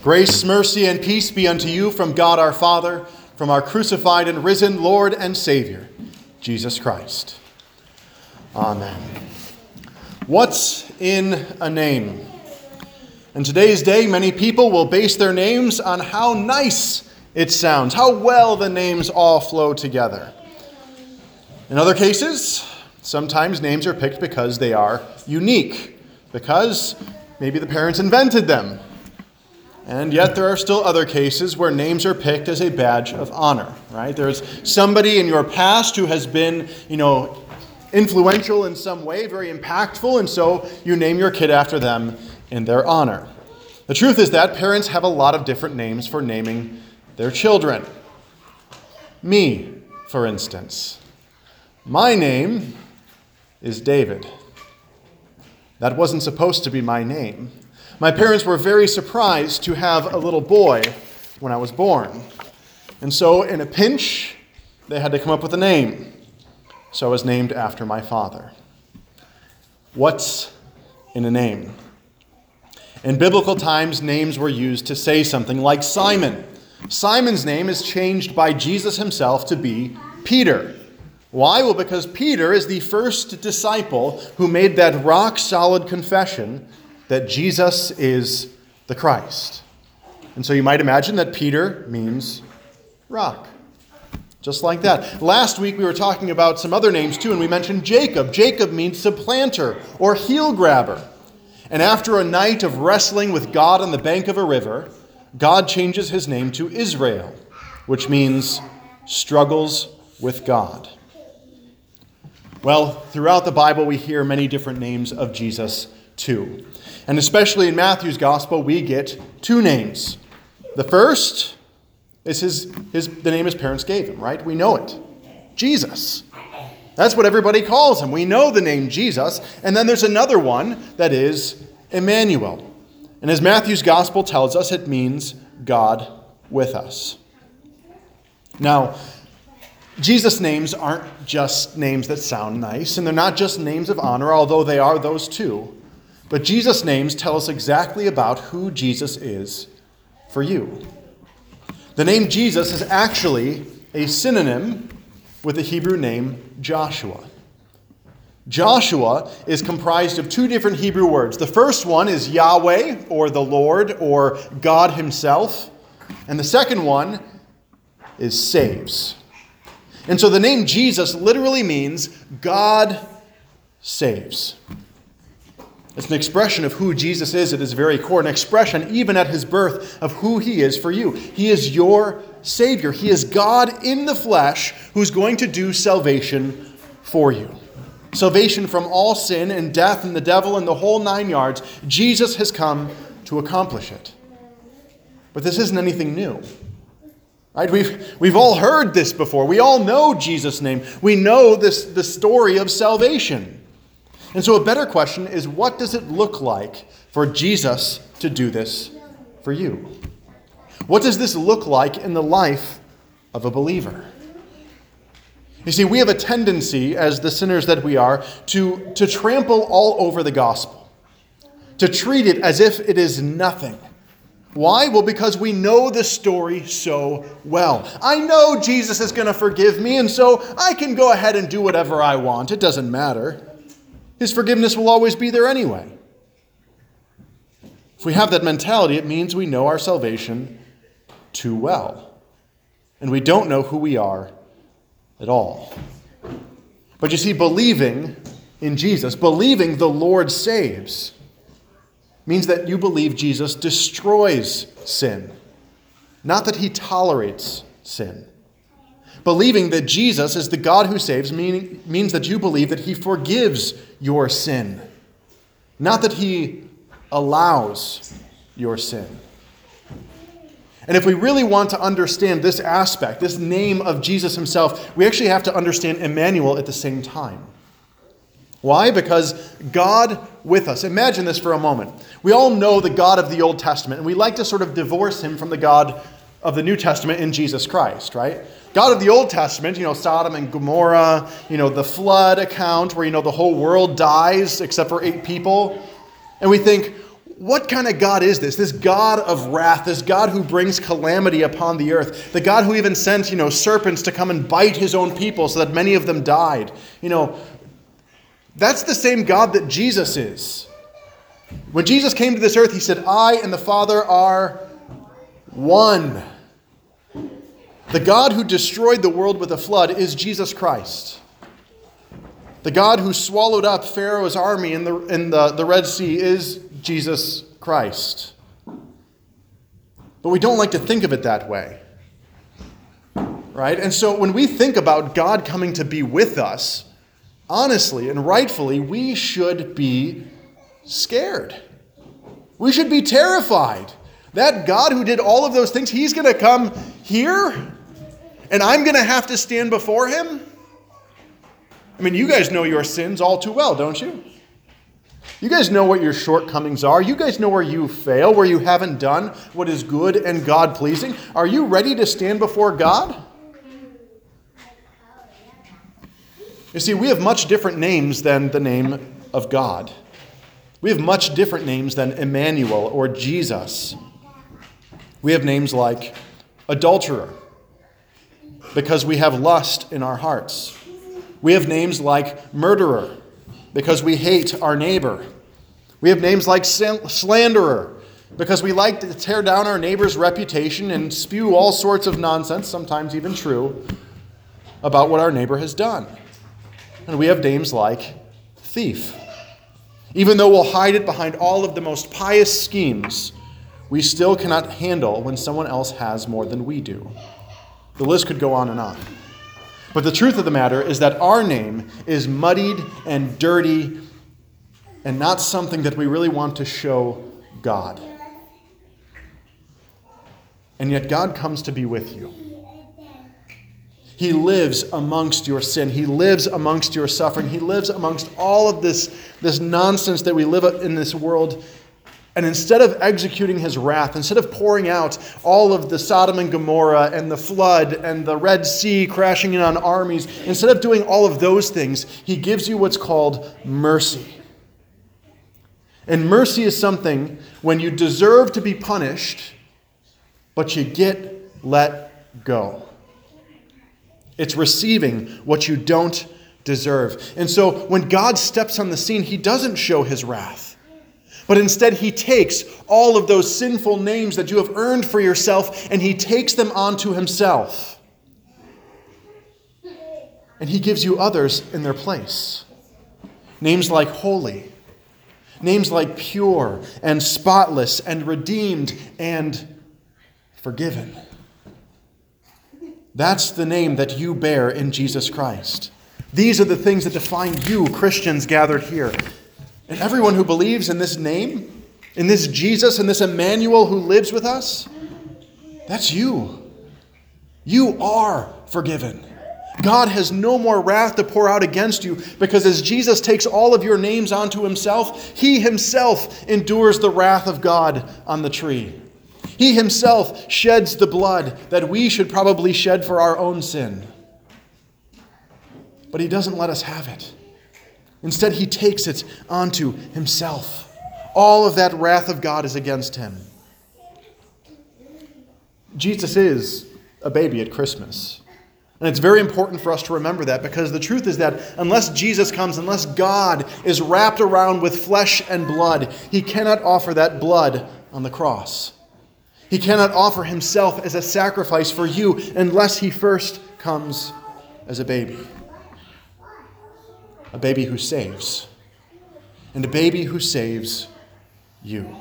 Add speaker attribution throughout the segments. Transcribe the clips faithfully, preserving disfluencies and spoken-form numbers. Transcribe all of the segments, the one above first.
Speaker 1: Grace, mercy, and peace be unto you from God our Father, from our crucified and risen Lord and Savior, Jesus Christ. Amen. What's in a name? In today's day, many people will base their names on how nice it sounds, how well the names all flow together. In other cases, sometimes names are picked because they are unique, because maybe the parents invented them. And yet there are still other cases where names are picked as a badge of honor, right? There's somebody in your past who has been, you know, influential in some way, very impactful, and so you name your kid after them in their honor. The truth is that parents have a lot of different names for naming their children. Me, for instance. My name is David. That wasn't supposed to be my name. My parents were very surprised to have a little boy when I was born. And so, in a pinch, they had to come up with a name. So I was named after my father. What's in a name? In biblical times, names were used to say something like Simon. Simon's name is changed by Jesus himself to be Peter. Why? Well, because Peter is the first disciple who made that rock-solid confession that Jesus is the Christ. And so you might imagine that Peter means rock. Just like that. Last week we were talking about some other names too, and we mentioned Jacob. Jacob means supplanter or heel grabber. And after a night of wrestling with God on the bank of a river, God changes his name to Israel, which means struggles with God. Well, throughout the Bible we hear many different names of Jesus too. And especially in Matthew's gospel, we get two names. The first is his, his the name his parents gave him, right? We know it. Jesus. That's what everybody calls him. We know the name Jesus. And then there's another one that is Emmanuel. And as Matthew's gospel tells us, it means God with us. Now, Jesus' names aren't just names that sound nice, and they're not just names of honor, although they are those too. But Jesus' names tell us exactly about who Jesus is for you. The name Jesus is actually a synonym with the Hebrew name Joshua. Joshua is comprised of two different Hebrew words. The first one is Yahweh, or the Lord, or God himself. And the second one is saves. And so the name Jesus literally means God saves. It's an expression of who Jesus is at his very core, an expression even at his birth of who he is for you. He is your Savior. He is God in the flesh who's going to do salvation for you. Salvation from all sin and death and the devil and the whole nine yards. Jesus has come to accomplish it. But this isn't anything new. Right? We've, we've all heard this before. We all know Jesus' name. We know this, the story of salvation. And so a better question is, what does it look like for Jesus to do this for you? What does this look like in the life of a believer? You see, we have a tendency, as the sinners that we are, to, to trample all over the gospel, to treat it as if it is nothing. Why? Well, because we know the story so well. I know Jesus is going to forgive me, and so I can go ahead and do whatever I want. It doesn't matter. His forgiveness will always be there anyway. If we have that mentality, it means we know our salvation too well. And we don't know who we are at all. But you see, believing in Jesus, believing the Lord saves, means that you believe Jesus destroys sin, not that he tolerates sin. Believing that Jesus is the God who saves meaning, means that you believe that he forgives your sin, not that he allows your sin. And if we really want to understand this aspect, this name of Jesus himself, we actually have to understand Emmanuel at the same time. Why? Because God with us. Imagine this for a moment. We all know the God of the Old Testament, and we like to sort of divorce him from the God of the New Testament in Jesus Christ, right? God of the Old Testament, you know, Sodom and Gomorrah, you know, the flood account where, you know, the whole world dies except for eight people. And we think, what kind of God is this? This God of wrath, this God who brings calamity upon the earth, the God who even sent, you know, serpents to come and bite his own people so that many of them died. You know, that's the same God that Jesus is. When Jesus came to this earth, he said, I and the Father are one. The God who destroyed the world with a flood is Jesus Christ. The God who swallowed up Pharaoh's army in the, in the, the Red Sea is Jesus Christ. But we don't like to think of it that way. Right? And so when we think about God coming to be with us, honestly and rightfully, we should be scared. We should be terrified. That God who did all of those things, he's going to come here, and I'm going to have to stand before him? I mean, you guys know your sins all too well, don't you? You guys know what your shortcomings are. You guys know where you fail, where you haven't done what is good and God-pleasing. Are you ready to stand before God? You see, we have much different names than the name of God. We have much different names than Emmanuel or Jesus. We have names like adulterer, because we have lust in our hearts. We have names like murderer, because we hate our neighbor. We have names like slanderer, because we like to tear down our neighbor's reputation and spew all sorts of nonsense, sometimes even true, about what our neighbor has done. And we have names like thief. Even though we'll hide it behind all of the most pious schemes, we still cannot handle when someone else has more than we do. The list could go on and on. But the truth of the matter is that our name is muddied and dirty and not something that we really want to show God. And yet God comes to be with you. He lives amongst your sin. He lives amongst your suffering. He lives amongst all of this, this nonsense that we live in this world. And instead of executing his wrath, instead of pouring out all of the Sodom and Gomorrah and the flood and the Red Sea crashing in on armies, instead of doing all of those things, he gives you what's called mercy. And mercy is something when you deserve to be punished, but you get let go. It's receiving what you don't deserve. And so when God steps on the scene, he doesn't show his wrath. But instead, he takes all of those sinful names that you have earned for yourself, and he takes them onto himself. And he gives you others in their place. Names like holy. Names like pure and spotless and redeemed and forgiven. That's the name that you bear in Jesus Christ. These are the things that define you, Christians gathered here. And everyone who believes in this name, in this Jesus, in this Emmanuel who lives with us, that's you. You are forgiven. God has no more wrath to pour out against you, because as Jesus takes all of your names onto himself, he himself endures the wrath of God on the tree. He himself sheds the blood that we should probably shed for our own sin. But he doesn't let us have it. Instead, he takes it onto himself. All of that wrath of God is against him. Jesus is a baby at Christmas. And it's very important for us to remember that, because the truth is that unless Jesus comes, unless God is wrapped around with flesh and blood, he cannot offer that blood on the cross. He cannot offer himself as a sacrifice for you unless he first comes as a baby. A baby who saves. And a baby who saves you.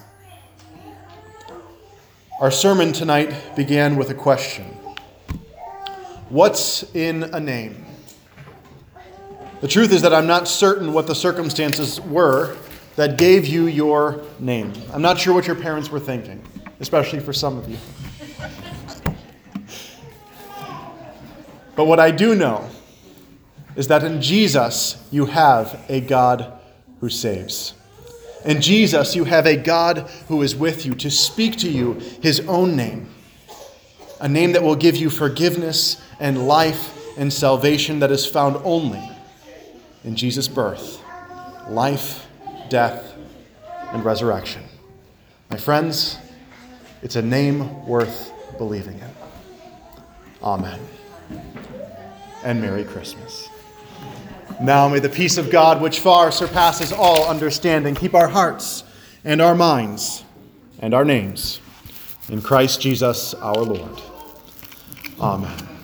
Speaker 1: Our sermon tonight began with a question. What's in a name? The truth is that I'm not certain what the circumstances were that gave you your name. I'm not sure what your parents were thinking, especially for some of you. But what I do know is that in Jesus you have a God who saves. In Jesus you have a God who is with you to speak to you his own name. A name that will give you forgiveness and life and salvation that is found only in Jesus' birth, life, death, and resurrection. My friends, it's a name worth believing in. Amen. And Merry Christmas. Now may the peace of God, which far surpasses all understanding, keep our hearts and our minds and our names in Christ Jesus our Lord. Amen.